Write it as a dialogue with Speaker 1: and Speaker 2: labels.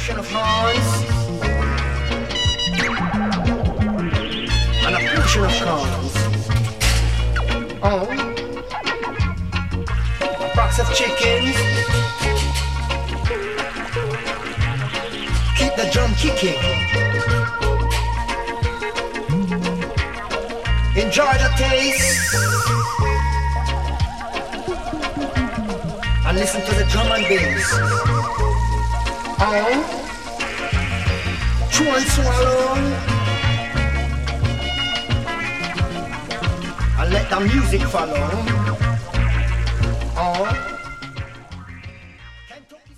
Speaker 1: portion of horns and a portion of corns. Oh, a box of chickens. Keep the drum kicking. Enjoy the taste and listen to the drum and bass. Oh, chew and swallow and let the music follow. Oh.